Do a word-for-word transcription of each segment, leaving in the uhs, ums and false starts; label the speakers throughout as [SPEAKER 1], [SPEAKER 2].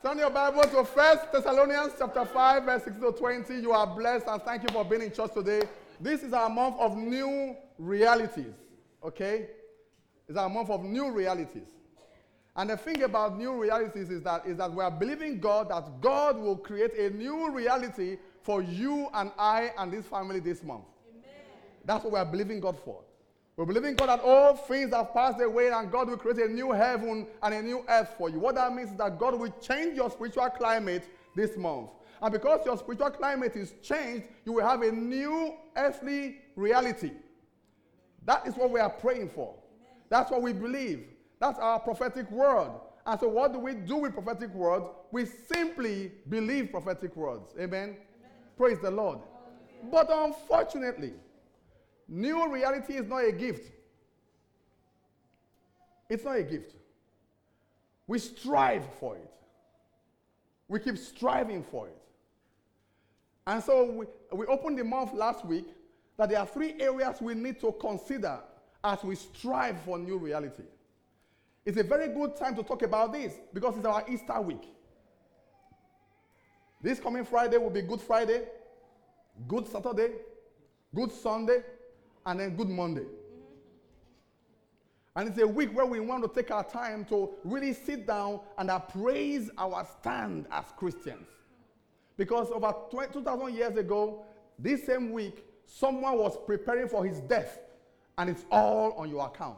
[SPEAKER 1] Turn your Bible to First Thessalonians chapter five, verse sixteen to twenty. You are blessed, and thank you for being in church today. This is our month of new realities, okay? It's our month of new realities. And the thing about new realities is that, is that we are believing God that God will create a new reality for you and I and this family this month. Amen. That's what we are believing God for. We're believing God that all things have passed away and God will create a new heaven and a new earth for you. What that means is that God will change your spiritual climate this month. And because your spiritual climate is changed, you will have a new earthly reality. That is what we are praying for. That's what we believe. That's our prophetic word. And so what do we do with prophetic words? We simply believe prophetic words. Amen? Amen. Praise the Lord. Amen. But unfortunately, new reality is not a gift. It's not a gift. We strive for it. We keep striving for it. And so we, we opened the month last week that there are three areas we need to consider as we strive for new reality. It's a very good time to talk about this because it's our Easter week. This coming Friday will be Good Friday, Good Saturday, Good Sunday, and then Good Monday. And it's a week where we want to take our time to really sit down and appraise our stand as Christians. Because over two thousand years ago, this same week, someone was preparing for his death, and it's all on your account.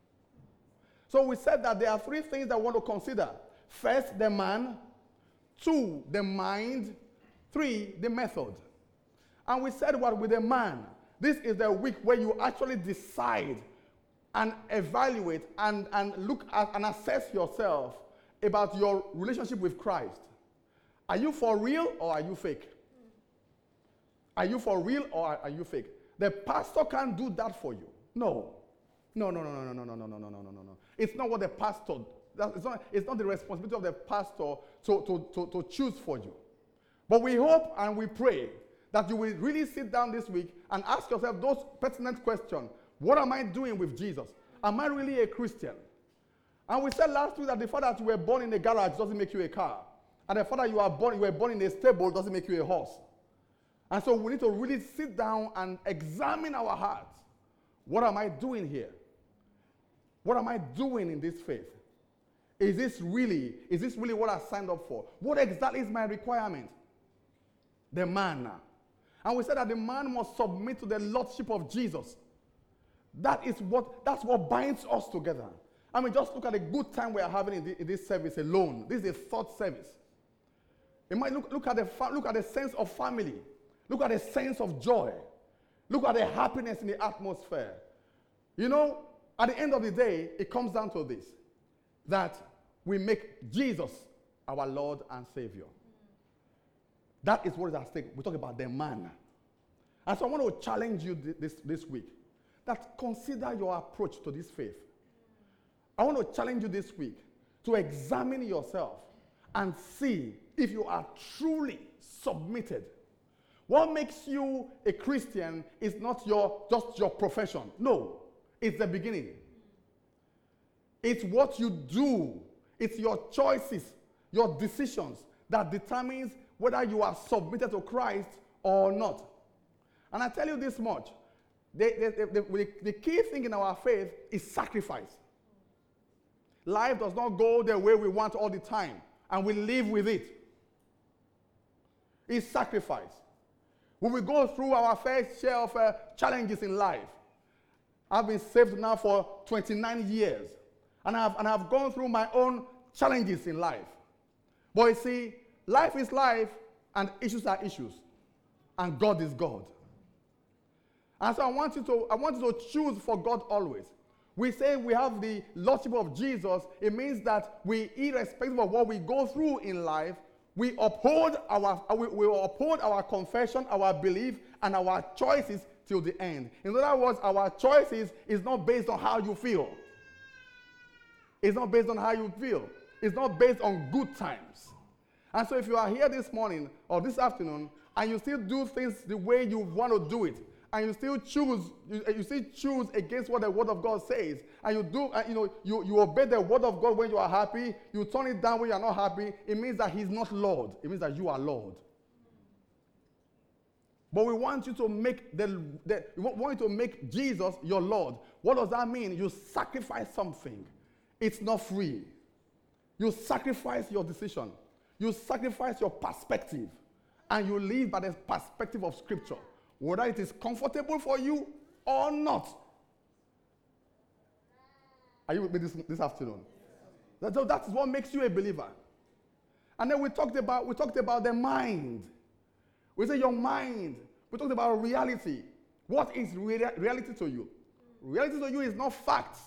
[SPEAKER 1] So we said that there are three things that we want to consider. First, the man. Two, the mind. Three, the method. And we said what with the man. This is the week where you actually decide and evaluate and, and look at and assess yourself about your relationship with Christ. Are you for real or are you fake? Are you for real or are you fake? The pastor can't do that for you. No. No, no, no, no, no, no, no, no, no, no, no, no, no. It's not what the pastor, it's not, it's not the responsibility of the pastor to, to, to, to choose for you. But we hope and we pray that you will really sit down this week and ask yourself those pertinent questions. What am I doing with Jesus? Am I really a Christian? And we said last week that the fact that you were born in a garage doesn't make you a car. And the fact that you are born, you were born in a stable doesn't make you a horse. And so we need to really sit down and examine our hearts. What am I doing here? What am I doing in this faith? Is this really, is this really what I signed up for? What exactly is my requirement? The man. And we said that the man must submit to the lordship of Jesus. That is what, that's what binds us together. I mean, just look at the good time we are having in, the, in this service alone. This is a third service. You might look, look, at the, look at the sense of family. Look at the sense of joy. Look at the happiness in the atmosphere. You know, at the end of the day, it comes down to this, that we make Jesus our Lord and Savior. That is what is at stake. We talk about the man. And so I want to challenge you this, this week, that consider your approach to this faith. I want to challenge you this week to examine yourself and see if you are truly submitted. What makes you a Christian is not your just your profession. No, it's the beginning. It's what you do. It's your choices, your decisions that determines whether you are submitted to Christ or not. And I tell you this much, the, the, the, the key thing in our faith is sacrifice. Life does not go the way we want all the time, and we live with it. It's sacrifice. When we go through our fair share of uh, challenges in life, I've been saved now for twenty-nine years, and I've, and I've gone through my own challenges in life. But you see, life is life, and issues are issues, and God is God. And so I want you to, I want you to choose for God always. We say we have the lordship of Jesus. It means that we, irrespective of what we go through in life, we uphold our, we, we uphold our confession, our belief, and our choices till the end. In other words, our choices is not based on how you feel. It's not based on how you feel. It's not based on good times. And so if you are here this morning or this afternoon and you still do things the way you want to do it, and you still choose, you, you still choose against what the word of God says, and you do, uh, you know, you, you obey the word of God when you are happy, you turn it down when you are not happy, it means that he's not Lord. It means that you are Lord. But we want you to make the, the we want you to make Jesus your Lord. What does that mean? You sacrifice something. It's not free. You sacrifice your decision. You sacrifice your perspective. And you live by the perspective of Scripture, whether it is comfortable for you or not. Are you with me this, this afternoon? That, that is what makes you a believer. And then we talked about we talked about the mind. We say your mind. We talked about reality. What is rea- reality to you? Reality to you is not facts.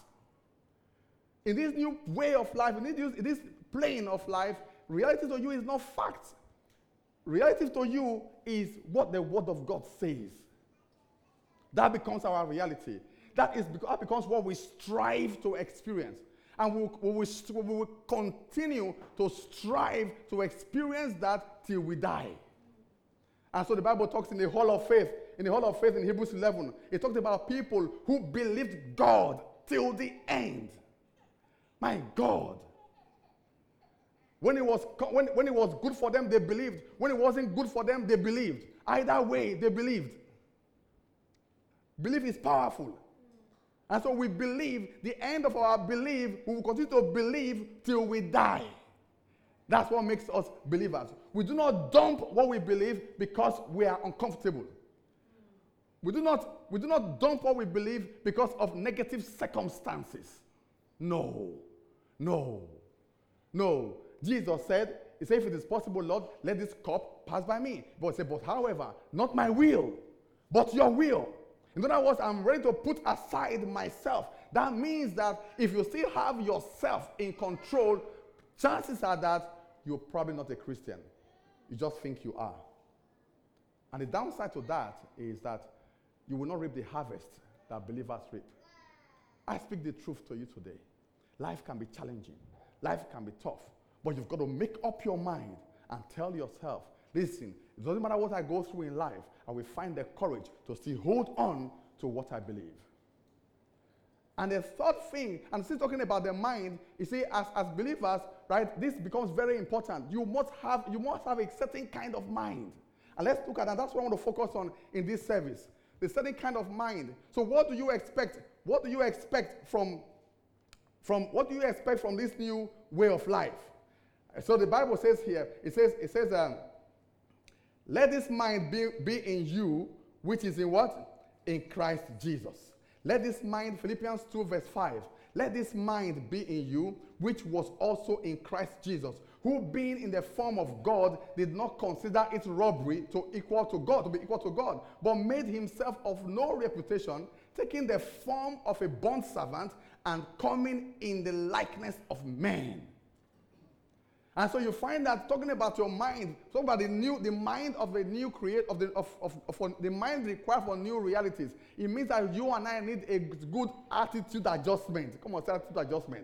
[SPEAKER 1] In this new way of life, in this, in this plane of life, reality to you is not facts. Reality to you is what the Word of God says. That becomes our reality. That is that becomes what we strive to experience. And we will, we will, we will continue to strive to experience that till we die. And so the Bible talks in the Hall of Faith, in the Hall of Faith in Hebrews eleven, it talks about people who believed God till the end. My God. When it was when, when it was good for them, they believed. When it wasn't good for them, they believed. Either way, they believed. Belief is powerful. And so we believe, the end of our belief, we will continue to believe till we die. That's what makes us believers. We do not dump what we believe because we are uncomfortable. We do not, we do not dump what we believe because of negative circumstances. No. No. No. Jesus said, he said, if it is possible, Lord, let this cup pass by me. But he said, but however, not my will, but your will. In other words, I'm ready to put aside myself. That means that if you still have yourself in control, chances are that you're probably not a Christian. You just think you are. And the downside to that is that you will not reap the harvest that believers reap. I speak the truth to you today. Life can be challenging. Life can be tough. But you've got to make up your mind and tell yourself, listen, it doesn't matter what I go through in life, I will find the courage to still hold on to what I believe. And the third thing, and still talking about the mind, you see, as, as believers, right, this becomes very important. You must have you must have a certain kind of mind. And let's look at that. That's what I want to focus on in this service. The certain kind of mind. So what do you expect? What do you expect from, from what do you expect from this new way of life? So the Bible says here, it says, it says, um, let this mind be, be in you, which is in what? In Christ Jesus. Let this mind, Philippians two verse five, let this mind be in you, which was also in Christ Jesus, who being in the form of God, did not consider it robbery to equal to God, to be equal to God, but made himself of no reputation, taking the form of a bondservant and coming in the likeness of men. And so you find that talking about your mind, talking about the new, the mind of a new create of the of, of, of the mind required for new realities. It means that you and I need a good attitude adjustment. Come on, say attitude adjustment.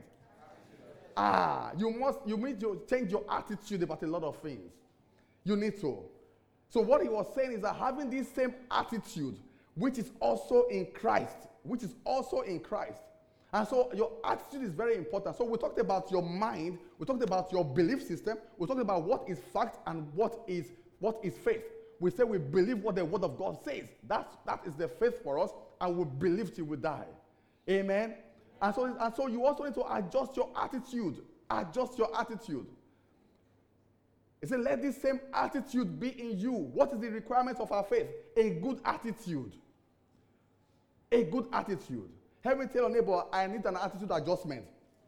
[SPEAKER 1] Ah, you must you need to change your attitude about a lot of things. You need to. So what he was saying is that having this same attitude, which is also in Christ, which is also in Christ. And so your attitude is very important. So we talked about your mind, we talked about your belief system, we talked about what is fact and what is what is faith. We say we believe what the Word of God says. That's, that is the faith for us, and we believe till we die. Amen? And so, and so you also need to adjust your attitude. Adjust your attitude. It said, let this same attitude be in you. What is the requirement of our faith? A good attitude. A good attitude. Help me tell your neighbor, I need an attitude adjustment.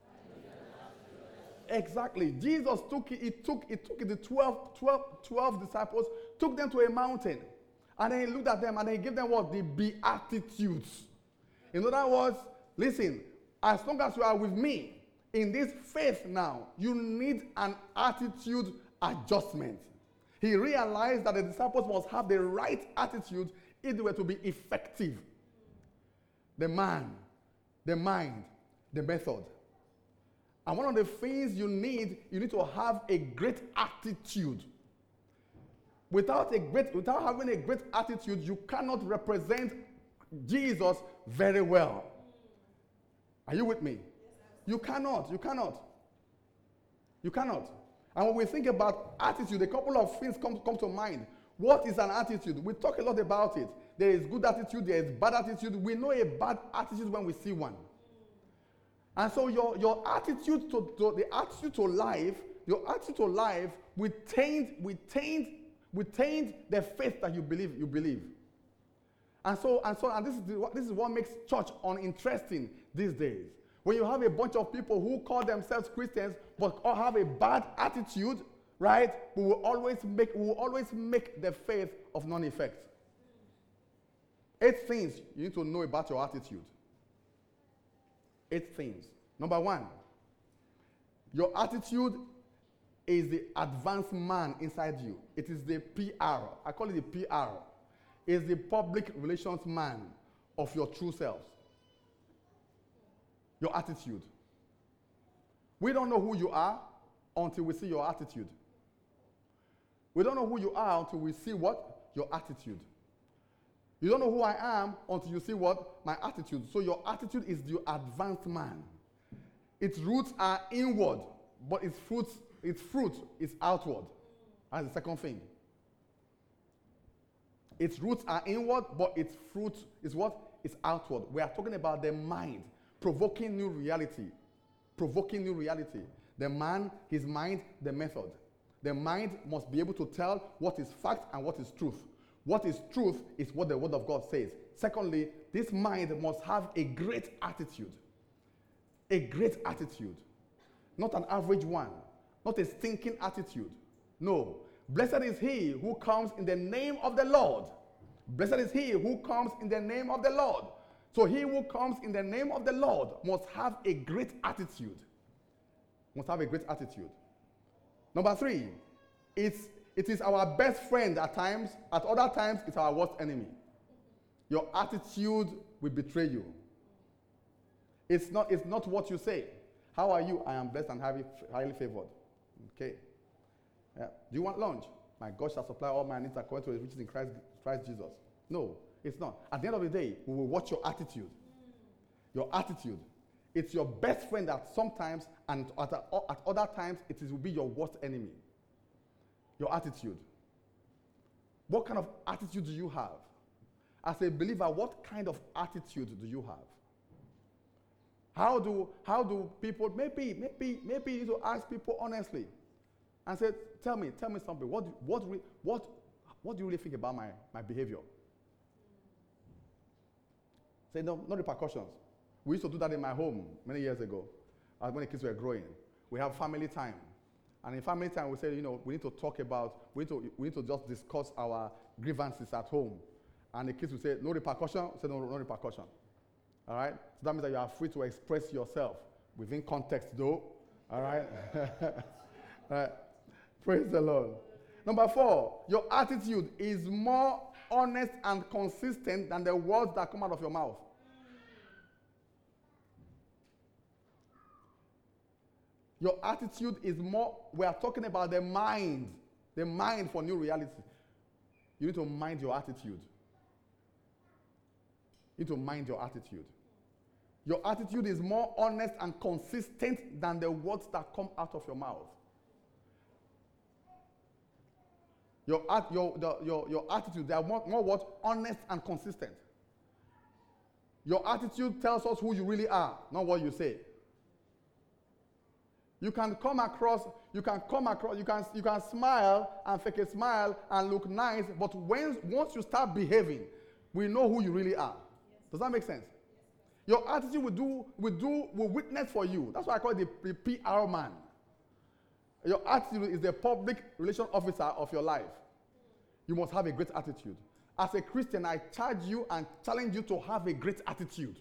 [SPEAKER 1] Exactly. Jesus took it, he took, he took the twelve, twelve, twelve disciples, took them to a mountain, and then he looked at them and he gave them what? The Beatitudes. In other words, listen, as long as you are with me in this faith now, you need an attitude adjustment. He realized that the disciples must have the right attitude if they were to be effective. The man, the mind, the method. And one of the things you need, you need to have a great attitude. Without a great, without having a great attitude, you cannot represent Jesus very well. Are you with me? You cannot. You cannot. You cannot. And when we think about attitude, a couple of things come, come to mind. What is an attitude? We talk a lot about it. There is good attitude, there is bad attitude. We know a bad attitude when we see one. And so your, your attitude to, to the attitude to life, your attitude to life will taint, will taint, will taint the faith that you believe you believe. And so, and so, and this is the, this is what makes church uninteresting these days. When you have a bunch of people who call themselves Christians but all have a bad attitude, right? We will always make we will always make the faith of none effect. Eight things you need to know about your attitude. Eight things. Number one, your attitude is the advanced man inside you. It is the P R. I call it the P R. It's the public relations man of your true self. Your attitude. We don't know who you are until we see your attitude. We don't know who you are until we see what? Your attitude. You don't know who I am until you see what? My attitude. So your attitude is the advanced man. Its roots are inward, but its fruits, its fruit is outward. That's the second thing. Its roots are inward, but its fruit is what? It's outward. We are talking about the mind, provoking new reality. Provoking new reality. The man, his mind, the method. The mind must be able to tell what is fact and what is truth. What is truth is what the Word of God says. Secondly, this mind must have a great attitude. A great attitude. Not an average one. Not a stinking attitude. No. Blessed is he who comes in the name of the Lord. Blessed is he who comes in the name of the Lord. So he who comes in the name of the Lord must have a great attitude. Must have a great attitude. Number three, it's, it is our best friend at times. At other times, it's our worst enemy. Your attitude will betray you. It's not, it's not what you say. How are you? I am blessed and highly, highly favored. Okay. Yeah. Do you want lunch? My God shall supply all my needs according to his riches in Christ, Christ Jesus. No, it's not. At the end of the day, we will watch your attitude. Your attitude. It's your best friend at sometimes, and at, at other times, it is, will be your worst enemy. Your attitude. What kind of attitude do you have? As a believer, what kind of attitude do you have? How do, how do people, maybe, maybe, maybe you need to ask people honestly and say, tell me, tell me something. What, what, what, what do you really think about my, my behavior? Say, no, no repercussions. We used to do that in my home many years ago, as when the kids were growing. We have family time. And in family time, we say, you know, we need to talk about, we need to, we need to just discuss our grievances at home. And the kids will say, no repercussion? We say, no, no repercussion. All right? So that means that you are free to express yourself within context, though. All right? All right. Praise the Lord. Number four, your attitude is more honest and consistent than the words that come out of your mouth. Your attitude is more, we are talking about the mind, the mind for new reality. You need to mind your attitude. You need to mind your attitude. Your attitude is more honest and consistent than the words that come out of your mouth. Your, your, the, your, your attitude, they are more, more what? Honest and consistent. Your attitude tells us who you really are, not what you say. You can come across, you can come across, you can, you can smile and fake a smile and look nice, but when, once you start behaving, we know who you really are. Yes. Does that make sense? Yes. Your attitude will do, will do, will witness for you. That's why I call it the, the P R man. Your attitude is the public relation officer of your life. You must have a great attitude. As a Christian, I charge you and challenge you to have a great attitude.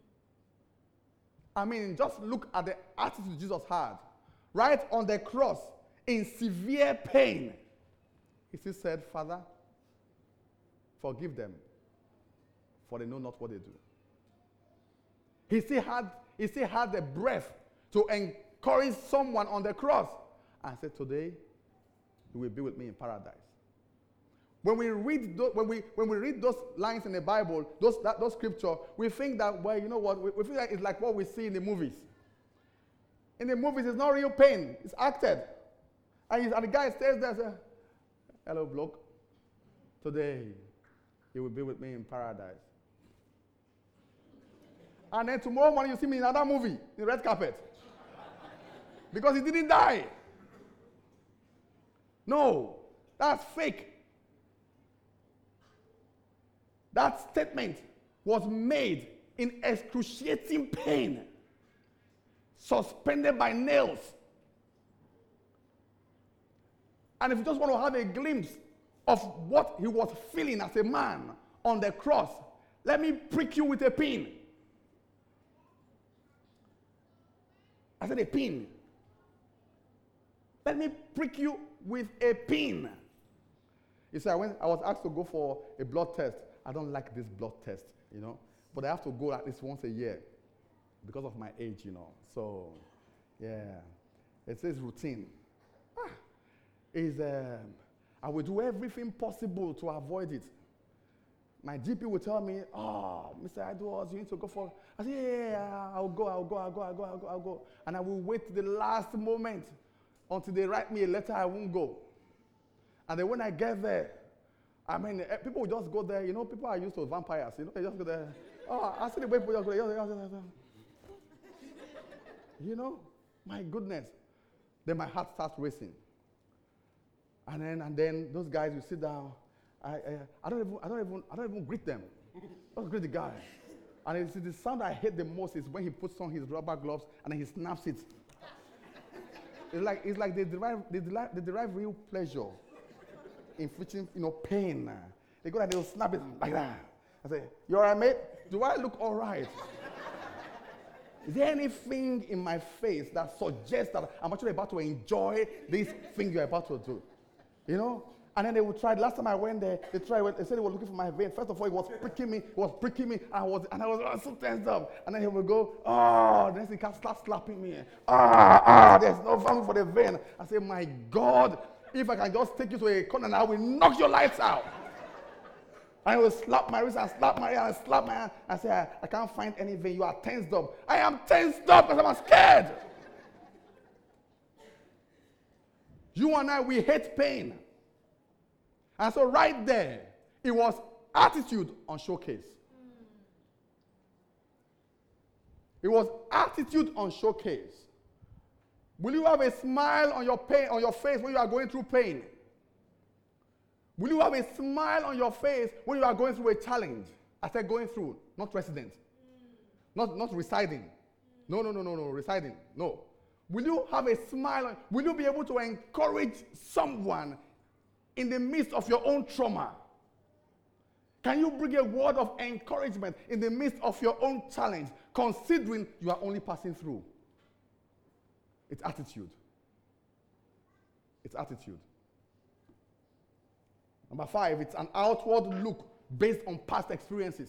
[SPEAKER 1] I mean, just look at the attitude Jesus had. Right on the cross, in severe pain, he still said, Father, forgive them, for they know not what they do. He still had, he still had the breath to encourage someone on the cross and said, today, you will be with me in paradise. When we read those, when we when we read those lines in the Bible, those that, those scripture, we think that, well, you know what? We, we feel like it's like what we see in the movies. In the movies, it's not real pain; it's acted. And, he's, and the guy stays there and says, "Hello, bloke. Today, you will be with me in paradise." And then tomorrow morning, you see me in another movie, the red carpet, because he didn't die. No, that's fake. That statement was made in excruciating pain, suspended by nails. And if you just want to have a glimpse of what he was feeling as a man on the cross, let me prick you with a pin. I said a pin. Let me prick you with a pin. You see, I, went, I was asked to go for a blood test. I don't like this blood test, you know, but I have to go at least once a year because of my age, you know. So, yeah, it says routine. Ah, is um, I will do everything possible to avoid it. My G P will tell me, "Oh, Mister Edwards, you need to go for." I say, "Yeah, yeah, yeah, I'll go, I'll go, I'll go, I'll go, I'll go, I'll go," and I will wait to the last moment until they write me a letter. I won't go, and then when I get there, I mean, people will just go there. You know, people are used to vampires. You know, they just go there. Oh, I see the way people just go there. You know, my goodness. Then my heart starts racing. And then, and then those guys will sit down. I, I, I don't even, I don't even, I don't even greet them. I don't greet the guy. And it's the sound I hate the most is when he puts on his rubber gloves and then he snaps it. It's like, it's like they derive, they derive, they derive real pleasure. Inflicting, you know, pain. They go and they'll snap it like that. I say, "You all right, mate? Do I look all right?" Is there anything in my face that suggests that I'm actually about to enjoy this thing you're about to do? You know? And then they would try. Last time I went there, they tried. They said they were looking for my vein. First of all, it was pricking me. It was pricking me. I was, and I was, I was so tensed up. And then he would go, "Oh," then he can start slapping me. Ah, ah, there's no value for the vein. I say, "My God. If I can just take you to a corner, I will knock your lights out." I will slap my wrist and slap my hand and slap my hand. I say, I, I can't find any vein. You are tensed up. I am tensed up because I'm scared. You and I, we hate pain. And so right there, it was attitude on showcase. It was attitude on showcase. Will you have a smile on your pain, on your face when you are going through pain? Will you have a smile on your face when you are going through a challenge? I said going through, not resident. Not, not residing. No, no, no, no, no, residing. No. Will you have a smile? On, will you be able to encourage someone in the midst of your own trauma? Can you bring a word of encouragement in the midst of your own challenge, considering you are only passing through? It's attitude. It's attitude. Number five, it's an outward look based on past experiences.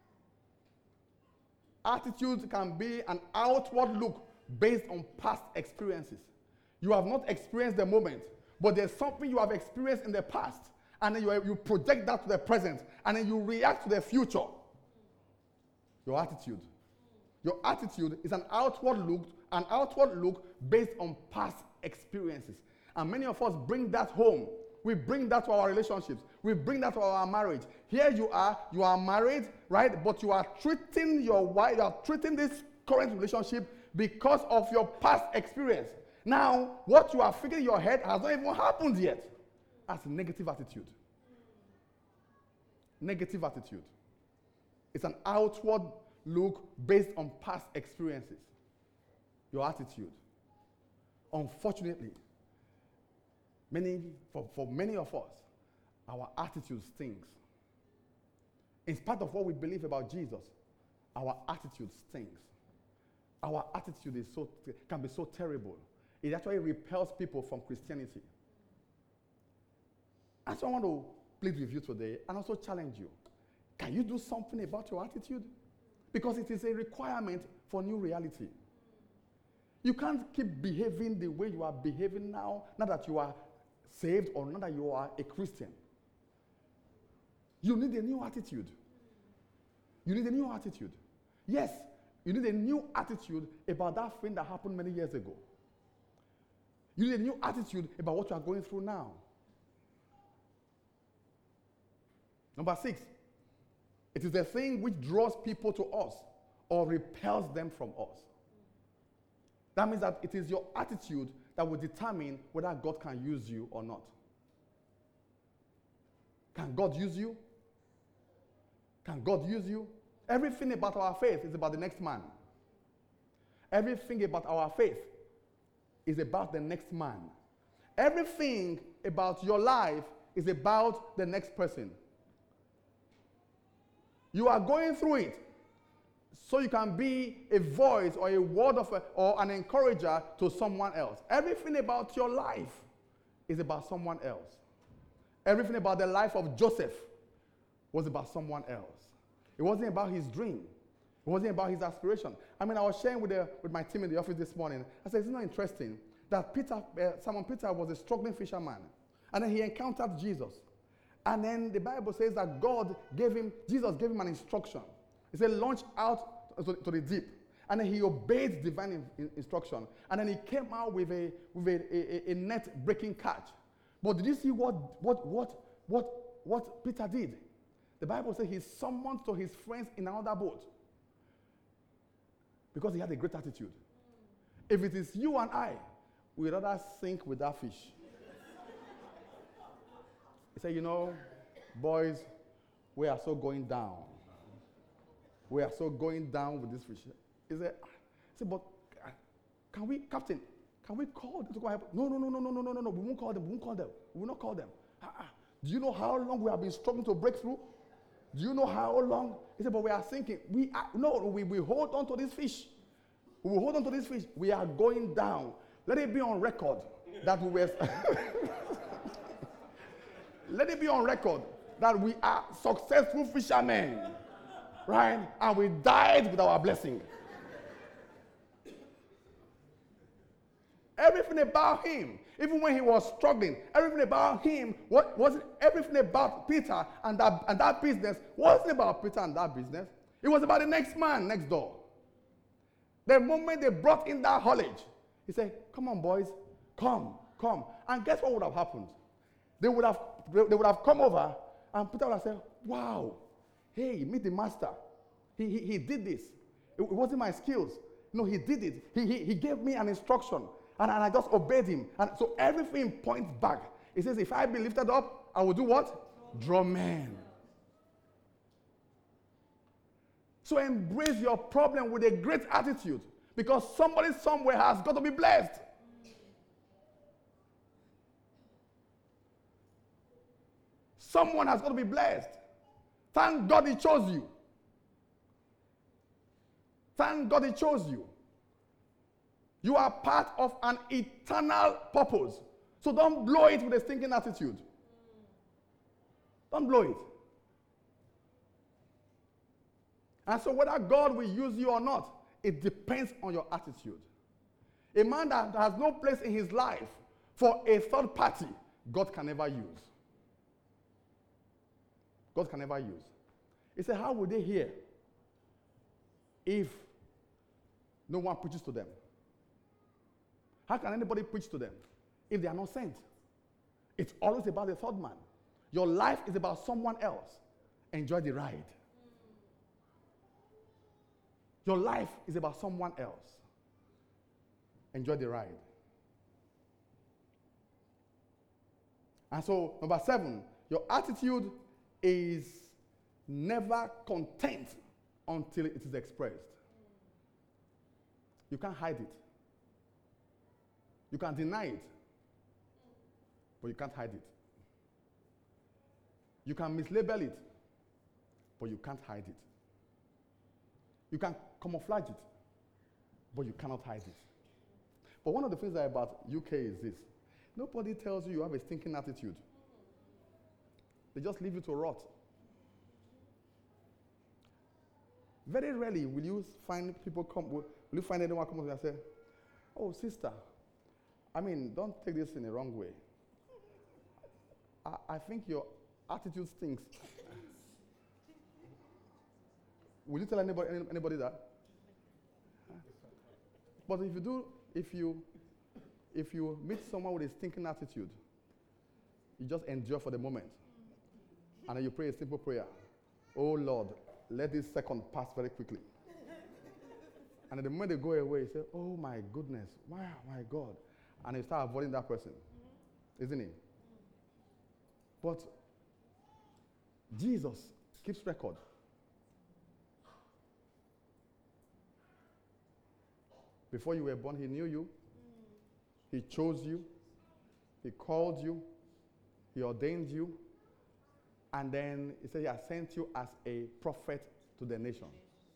[SPEAKER 1] Attitude can be an outward look based on past experiences. You have not experienced the moment, but there's something you have experienced in the past, and then you, you project that to the present, and then you react to the future. Your attitude. Your attitude is an outward look, an outward look based on past experiences. And many of us bring that home. We bring that to our relationships. We bring that to our marriage. Here you are, you are married, right? But you are treating your wife, you are treating this current relationship because of your past experience. Now, what you are thinking in your head has not even happened yet. That's negative attitude. Negative attitude. It's an outward look based on past experiences. Your attitude. Unfortunately, many, for, for many of us, our attitude stinks. In spite of what we believe about Jesus, our attitude stinks. Our attitude is so can be so terrible. It actually repels people from Christianity. And so I want to plead with you today and also challenge you. Can you do something about your attitude? Because it is a requirement for new reality. You can't keep behaving the way you are behaving now, now that you are saved or now that you are a Christian. You need a new attitude. You need a new attitude. Yes, you need a new attitude about that thing that happened many years ago. You need a new attitude about what you are going through now. Number six, it is the thing which draws people to us or repels them from us. That means that it is your attitude that will determine whether God can use you or not. Can God use you? Can God use you? Everything about our faith is about the next man. Everything about our faith is about the next man. Everything about your life is about the next person. You are going through it so you can be a voice or a word of a, or an encourager to someone else. Everything about your life is about someone else. Everything about the life of Joseph was about someone else. It wasn't about his dream. It wasn't about his aspiration. I mean, I was sharing with, the, with my team in the office this morning. I said, isn't it interesting that Peter, uh, Simon Peter was a struggling fisherman, and then he encountered Jesus. And then the Bible says that God gave him, Jesus gave him an instruction. He said, launch out to, to the deep. And then he obeyed divine in, in, instruction. And then he came out with a, with a, a, a net-breaking catch. But did you see what, what, what, what, what Peter did? The Bible says he summoned to his friends in another boat because he had a great attitude. If it is you and I, we'd rather sink with that fish. He said, you know, boys, we are so going down. We are so going down with this fish. He said, he said, but can we, Captain, can we call them to go help? No, no, no, no, no, no, no, no, no. We won't call them. We won't call them. We will not call them. Uh-uh. Do you know how long we have been struggling to break through? Do you know how long? He said, but we are sinking. We are, no, we will hold on to this fish. We will hold on to this fish. We are going down. Let it be on record that we were. Let it be on record that we are successful fishermen, right? And we died with our blessing. Everything about him, even when he was struggling, everything about him, what wasn't everything about Peter and that, and that business wasn't about Peter and that business. It was about the next man next door. The moment they brought in that haulage, he said, come on, boys, come, come. And guess what would have happened? They would have, they would have come over, and Peter would have said, wow, hey, meet the master. He, he, he did this. It, it wasn't my skills. No, he did it. He, he, he gave me an instruction. And, and I just obeyed him. And so everything points back. He says, if I be lifted up, I will do what? Draw men. So embrace your problem with a great attitude. Because somebody somewhere has got to be blessed. Someone has got to be blessed. Thank God he chose you. Thank God he chose you. You are part of an eternal purpose. So don't blow it with a stinking attitude. Don't blow it. And so whether God will use you or not, it depends on your attitude. A man that has no place in his life for a third party, God can never use. God can never use. He said, how would they hear if no one preaches to them? How can anybody preach to them if they are not sent? It's always about the third man. Your life is about someone else. Enjoy the ride. Your life is about someone else. Enjoy the ride. And so, number seven, your attitude is never content until it is expressed. You can't hide it. You can deny it, but you can't hide it. You can mislabel it, but you can't hide it. You can camouflage it, but you cannot hide it. But one of the things that about U K is this. Nobody tells you you have a stinking attitude. They just leave you to rot. Very rarely will you find people come, will you find anyone come up and say, oh, sister, I mean, don't take this in the wrong way. I, I think your attitude stinks. Will you tell anybody, anybody that? But if you do, if you, if you meet someone with a stinking attitude, you just endure for the moment. And then you pray a simple prayer. Oh Lord, let this second pass very quickly. And then the moment they go away, you say, oh my goodness, wow, my God. And you start avoiding that person. Isn't it? But Jesus keeps record. Before you were born, he knew you. He chose you. He called you. He ordained you. And then he said he has sent you as a prophet to the nation.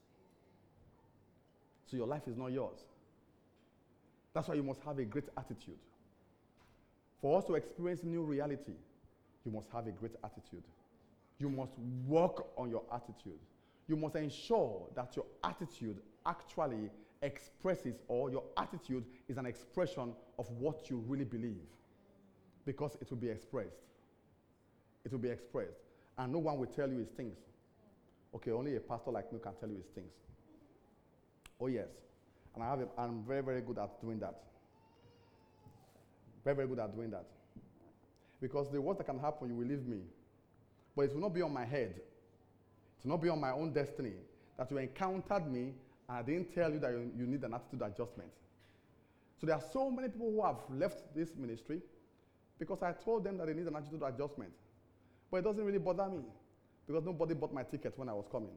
[SPEAKER 1] So your life is not yours. That's why you must have a great attitude. For us to experience new reality, you must have a great attitude. You must work on your attitude. You must ensure that your attitude actually expresses, or your attitude is an expression of what you really believe. Because it will be expressed. It will be expressed. And no one will tell you it stinks. Okay, only a pastor like me can tell you it stinks. Oh yes. And I have a, I'm very, very good at doing that. Very, very good at doing that. Because the worst that can happen, you will leave me. But it will not be on my head. It will not be on my own destiny that you encountered me and I didn't tell you that you, you need an attitude adjustment. So there are so many people who have left this ministry because I told them that they need an attitude adjustment. But it doesn't really bother me because nobody bought my ticket when I was coming.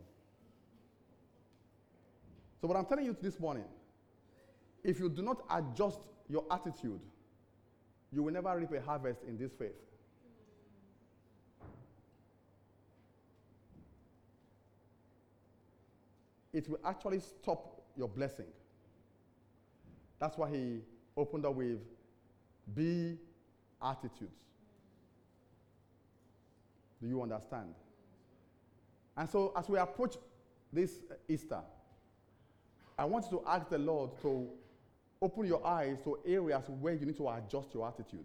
[SPEAKER 1] So what I'm telling you this morning, if you do not adjust your attitude, you will never reap a harvest in this faith. It will actually stop your blessing. That's why he opened up with be attitudes. Do you understand? And so as we approach this Easter, I want you to ask the Lord to open your eyes to areas where you need to adjust your attitude.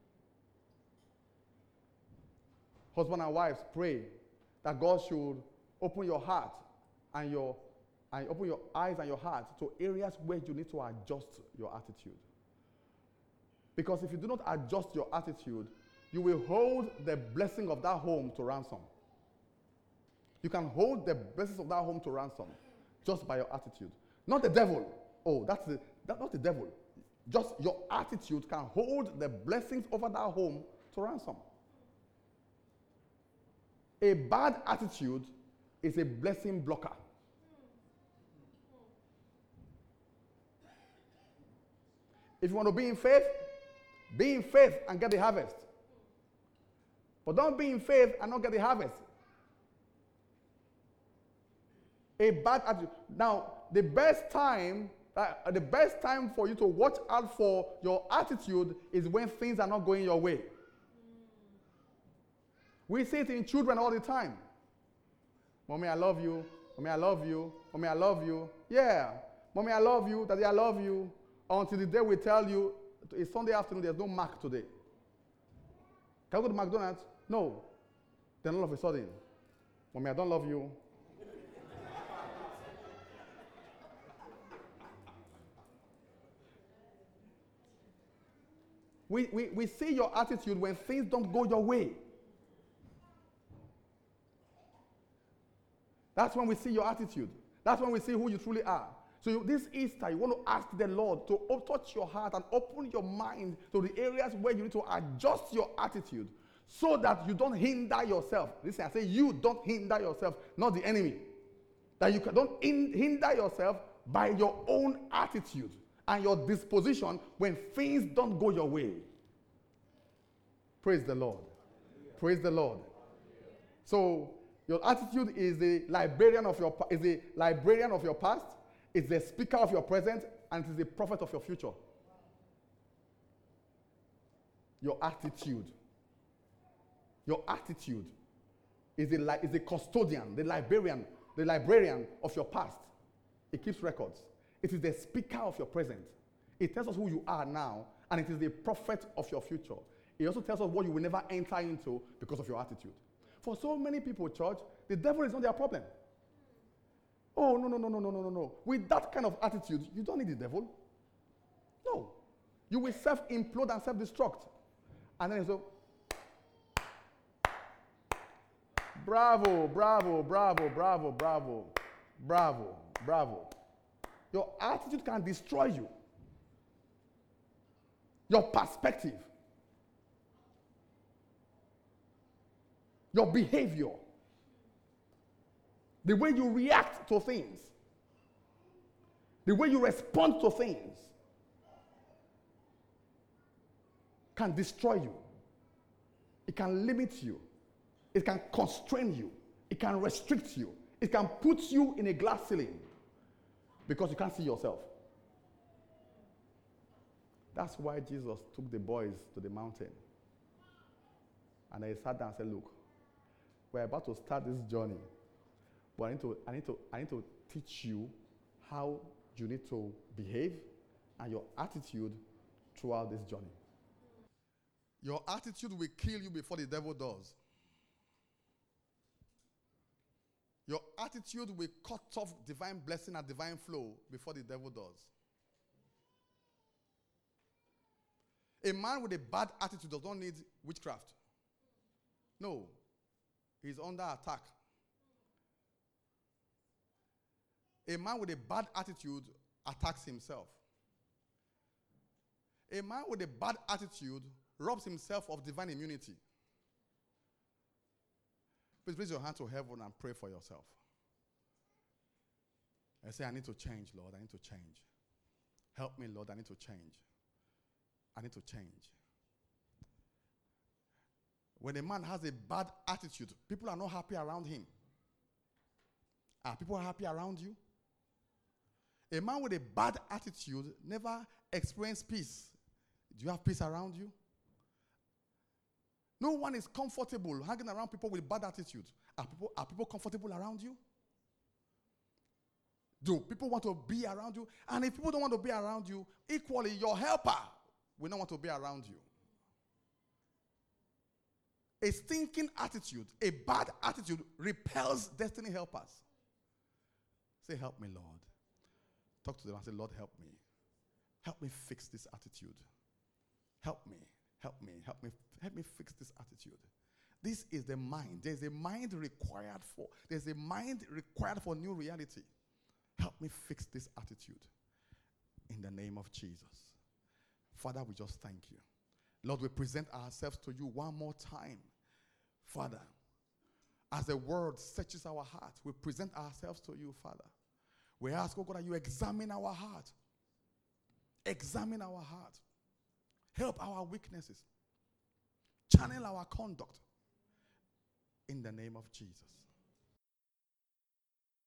[SPEAKER 1] Husband and wives, pray that God should open your heart and your and open your eyes and your heart to areas where you need to adjust your attitude. Because if you do not adjust your attitude, you will hold the blessing of that home to ransom. You can hold the blessings of that home to ransom just by your attitude. Not the devil. Oh, that's the, that's not the devil. Just your attitude can hold the blessings over that home to ransom. A bad attitude is a blessing blocker. If you want to be in faith, be in faith and get the harvest. But don't be in faith and not get the harvest. A bad attitude. Now, the best time, uh, the best time for you to watch out for your attitude is when things are not going your way. We see it in children all the time. Mommy, I love you. Mommy, I love you. Mommy, I love you. Yeah. Mommy, I love you. Daddy, I love you. Until the day we tell you, it's Sunday afternoon, there's no Mac today. Can I go to McDonald's? No. Then all of a sudden, Mommy, I don't love you. we, we, we see your attitude when things don't go your way. That's when we see your attitude. That's when we see who you truly are. So you, this Easter, you want to ask the Lord to op- touch your heart and open your mind to the areas where you need to adjust your attitude so that you don't hinder yourself. Listen, I say you don't hinder yourself, not the enemy. That you can, don't in, hinder yourself by your own attitude and your disposition when things don't go your way. Praise the Lord. Praise the Lord. So your attitude is the librarian of your is the librarian of your past. It's the speaker of your present, and it is the prophet of your future. Your attitude. Your attitude is the, li- is the custodian, the librarian, the librarian of your past. It keeps records. It is the speaker of your present. It tells us who you are now, and it is the prophet of your future. It also tells us what you will never enter into because of your attitude. For so many people, church, the devil is not their problem. Oh, no, no, no, no, no, no, no, no. With that kind of attitude, you don't need the devil. No. You will self-implode and self-destruct. And then so, bravo, bravo, bravo, bravo, bravo, bravo, bravo. Your attitude can destroy you. Your perspective. Your behavior. The way you react to things. The way you respond to things can destroy you. It can limit you. It can constrain you. It can restrict you. It can put you in a glass ceiling because you can't see yourself. That's why Jesus took the boys to the mountain. And he sat down and said, look, we're about to start this journey. But I need to, I need to, I need to teach you how you need to behave and your attitude throughout this journey. Your attitude will kill you before the devil does. Your attitude will cut off divine blessing and divine flow before the devil does. A man with a bad attitude does not need witchcraft. No. He's under attack. A man with a bad attitude attacks himself. A man with a bad attitude robs himself of divine immunity. Please raise your hand to heaven and pray for yourself. And say, I need to change, Lord. I need to change. Help me, Lord. I need to change. I need to change. When a man has a bad attitude, people are not happy around him. Are people happy around you? A man with a bad attitude never experiences peace. Do you have peace around you? No one is comfortable hanging around people with bad attitude. Are people, are people comfortable around you? Do people want to be around you? And if people don't want to be around you, equally, your helper will not want to be around you. A stinking attitude, a bad attitude repels destiny helpers. Say, help me, Lord. Talk to them and say, Lord, help me. Help me fix this attitude. Help me. Help me. Help me. Help me fix this attitude. This is the mind. There's a mind required for, there's a mind required for new reality. Help me fix this attitude. In the name of Jesus. Father, we just thank you. Lord, we present ourselves to you one more time. Father, as the word searches our heart, we present ourselves to you, Father. We ask, oh God, that you examine our heart. Examine our heart. Help our weaknesses. Channel our conduct. In the name of Jesus.